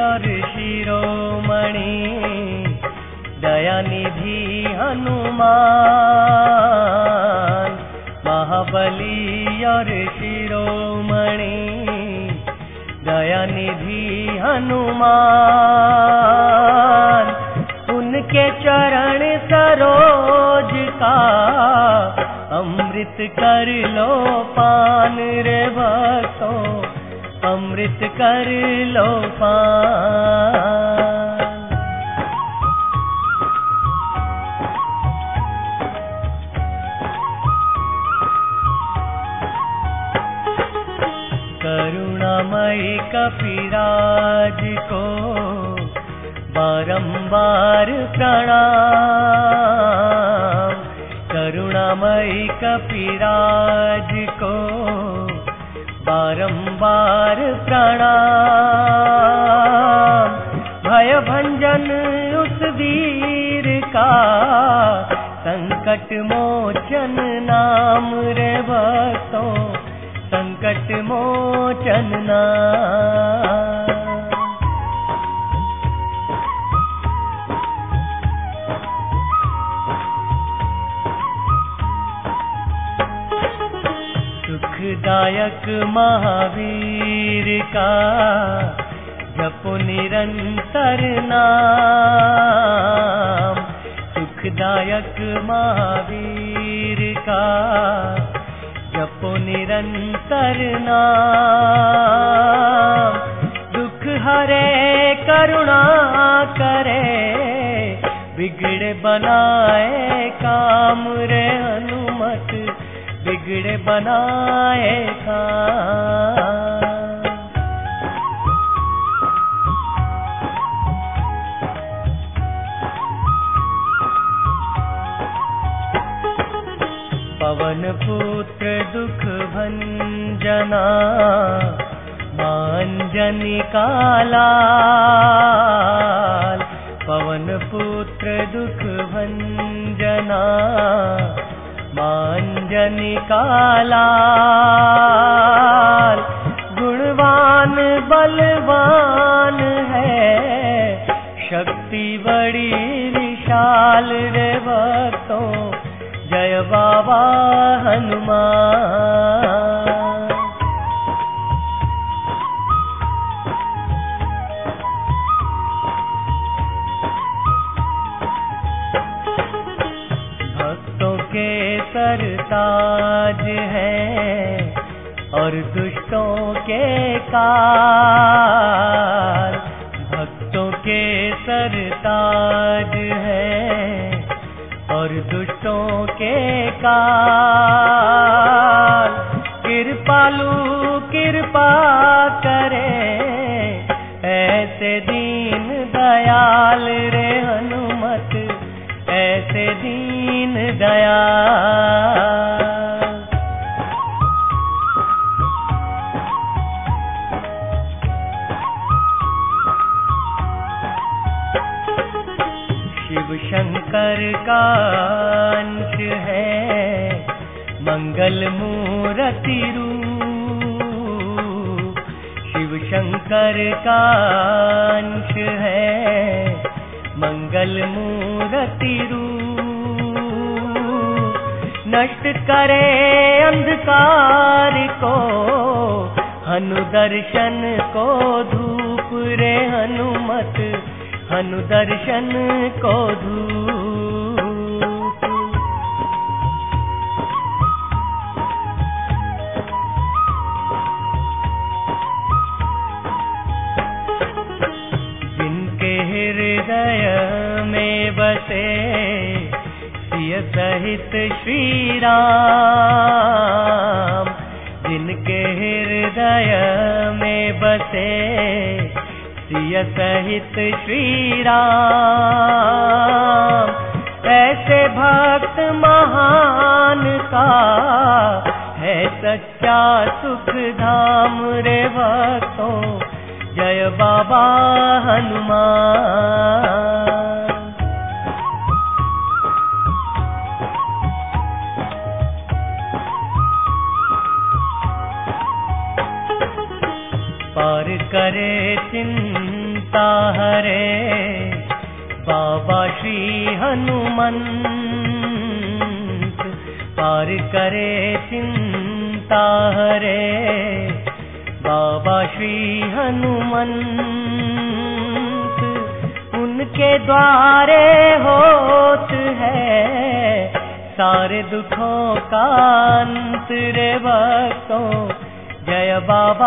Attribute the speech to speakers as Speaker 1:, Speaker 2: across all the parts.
Speaker 1: और शिरोमणि दयानिधि हनुमान, महाबली और शिरोमणि दयानिधि हनुमान, उनके चरण सरोज का अमृत कर लो पान रे भक्तों, अमृत कर लो पान। करुणामयी कपिराज को बारंबार प्रणाम, करुणामयी कपिराज को बारंबार प्रणाम। भय भंजन उस वीर का संकट मोचन नाम रे भक्तों, संकट मोचन नाम। सुखदायक महावीर का जपो निरंतर नाम, सुखदायक महावीर का जपो निरंतर नाम। दुख हरे करुणा करे, बिगड़े बनाए काम रे हनुमत, बिगड़े बनाए काम। पवन पुत्र दुख भंजना, मांजनी का लाल, पवन पुत्र दुख भंजना, मांजनी का लाल। गुणवान बलवान है, शक्ति बड़ी विशाल रे भक्तों, जय बाबा हनुमान। भक्तों के सरताज है और दुष्टों के काल, भक्तों के सरताज है और दुष्टों के काल। कृपालु कृपा करे, ऐसे दीन दयाल रे हनुमत, ऐसे दीन दयाल। शिव शंकर का अंश है, मंगल मूर्ति रूप, शिव शंकर का अंश है, मंगल मूर्ति रूप। नष्ट करे अंधकार को, हनुदर्शन को धूप रे हनुमत, हनुदर्शन को धूप। जिनके हृदय में बसे सिय सहित श्री राम, जिनके हृदय में बसे सिय सहित श्री राम। ऐसे भक्त महान का है सच्चा सुख धाम रे भक्तों, जय बाबा हनुमान। पार करे चिंता चिंता हरे बाबा श्री हनुमंत, पार करे चिंता हरे बाबा श्री हनुमंत। उनके द्वारे होत है सारे दुखों का अंत रे भक्तों, जय बाबा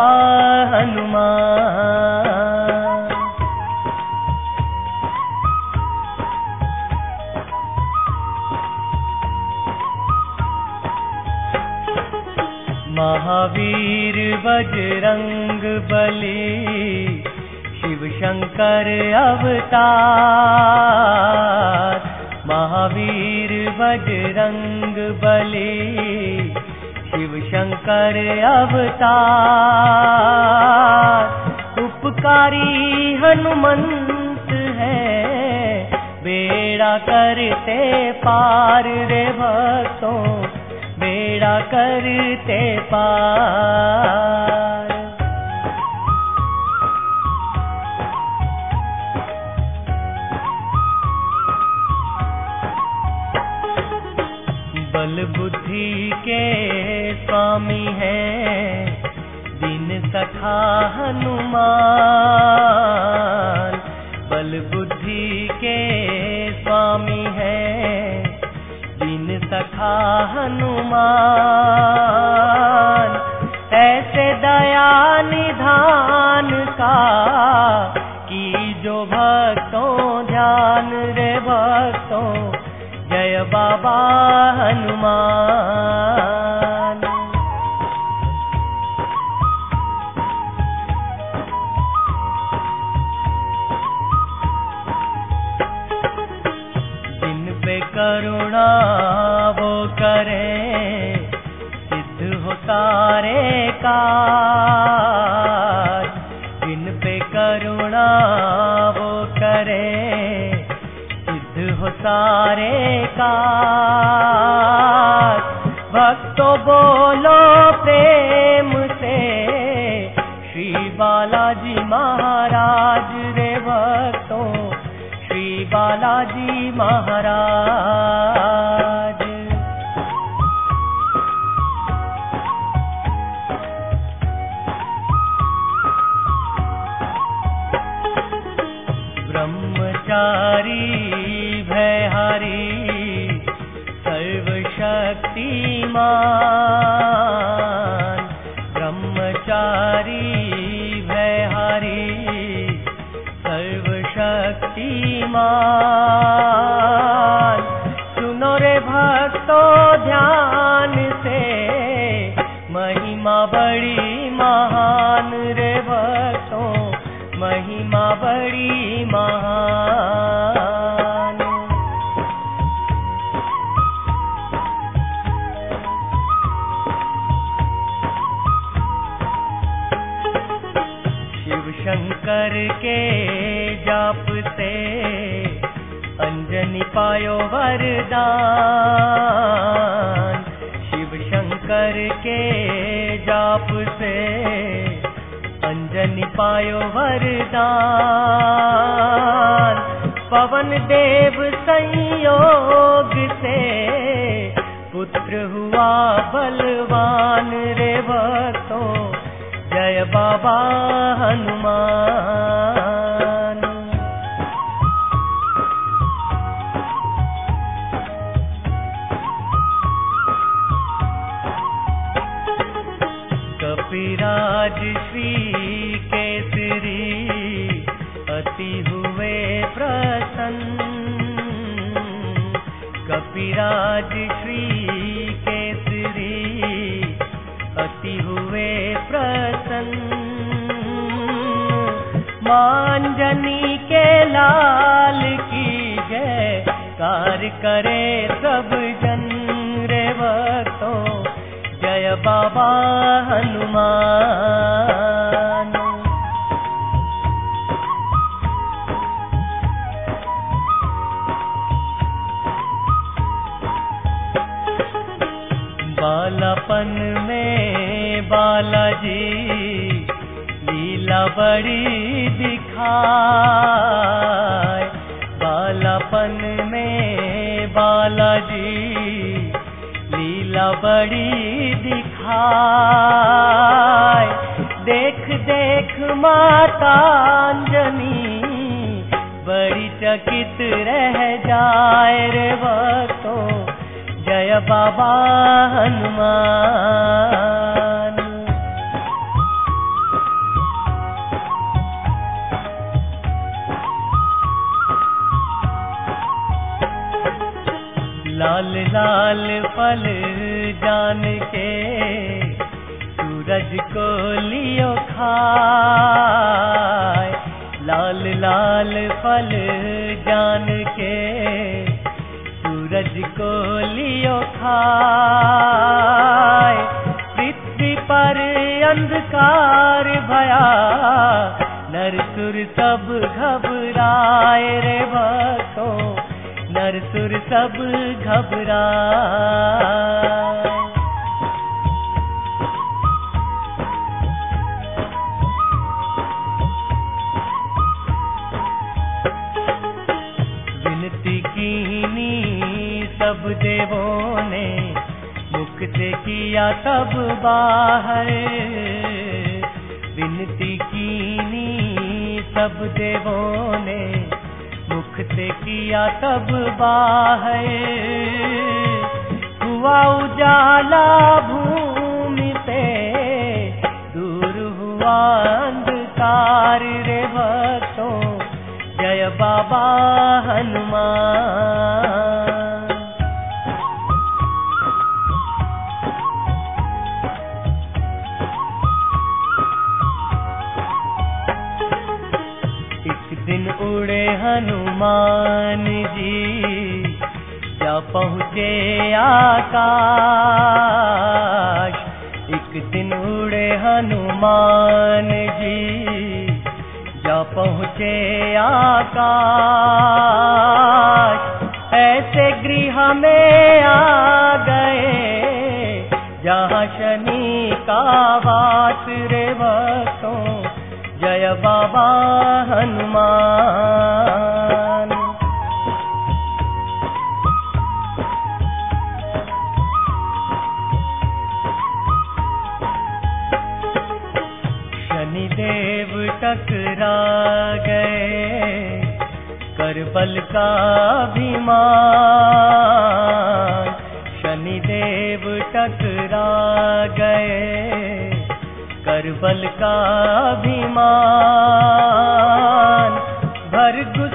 Speaker 1: हनुमान। महावीर बजरंग बली शिव शंकर अवतार, महावीर बजरंग बली शिव शंकर अवतार। उपकारी हनुमंत है बेड़ा करते पार रे भक्तों, बेड़ा करते पार। बल बुद्धि के स्वामी हैं दिन सखा हनुमान, बल बुद्धि के स्वामी हैं दिन सखा हनुमान। ऐसे दया निधान का की जो भक्तों ध्यान रे भक्तों, जय बाबा हनुमान। जिन पे करुणा वो करे सिद्ध हो सारे काज, जिन पे करुणा वो करे सिद्ध हो सारे काज। भक्तों बोलो प्रेम से श्री बालाजी महाराज रे भक्तों, श्री बालाजी महाराज। ब्रह्मचारी भयहारी सर्वशक्तिमान, ब्रह्मचारी भयहारी सर्वशक्तिमान। सुनो रे भक्तों ध्यान से महिमा बड़ी महान रे भक्तों, महिमा बड़ी महान। शिव शंकर के जाप से अंजनी पायो वरदान, शिव शंकर के जाप से अंजनी पायो वरदान। पवन देव संयोग से पुत्र हुआ बलवान रे भक्तों, जय बाबा हनुमान। कपिराज श्री केसरी अति हुए प्रसन्न, कपिराज श्री केसरी अति हुए प्रसन्न। मांजनी के लाल की जय कार करे सब जन रे भक्तों, जय बाबा हनुमान। बालापन में बालाजी लीला बड़ी दिखाए, बालापन में बालाजी लीला बड़ी दिखाए। देख देख माता अंजनी बड़ी चकित रह जाए रे भक्तों, जय बाबा हनुमान। लाल लाल फल जान के सूरज को लियो खाए, लाल लाल फल जान के सूरज को लियो खाए। पृथ्वी पर अंधकार भया, नरसुर सब घबराए रे भक्तों, नरसुर सब घबराए। विनती कीनी सब देवों ने, मुख से किया तब बाहर। विनती कीनी सब देवों ने, मुख से किया तब बाहर। हुआ उजाला भूमि पे, दूर हुआ अंधकार रे भक्तों, जय बाबा हनुमान। एक दिन उड़े हनुमान जी, जा पहुँचे आकाश। एक दिन उड़े हनुमान जी, जा पहुँचे आकाश। ऐसे गृह में आ गए, जहाँ शनि का वास रे भक्तों, जय बाबा हनुमान। शनिदेव टकरा गए, कर बल का अभिमान। शनिदेव टकरा गए, कर बल का अभिमान। भर